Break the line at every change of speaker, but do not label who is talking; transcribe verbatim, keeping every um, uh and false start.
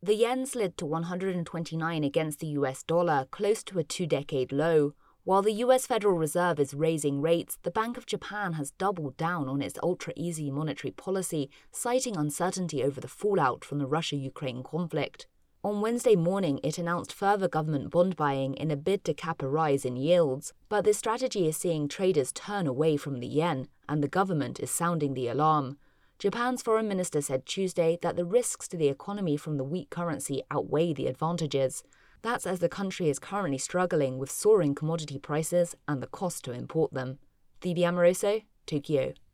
The yen slid to one hundred twenty-nine against the U S dollar, close to a two-decade low. While the U S Federal Reserve is raising rates, the Bank of Japan has doubled down on its ultra-easy monetary policy, citing uncertainty over the fallout from the Russia-Ukraine conflict. On Wednesday morning, it announced further government bond buying in a bid to cap a rise in yields, but this strategy is seeing traders turn away from the yen, and the government is sounding the alarm. Japan's foreign minister said Tuesday that the risks to the economy from the weak currency outweigh the advantages. That's as the country is currently struggling with soaring commodity prices and the cost to import them. Phoebe Amoroso, Tokyo.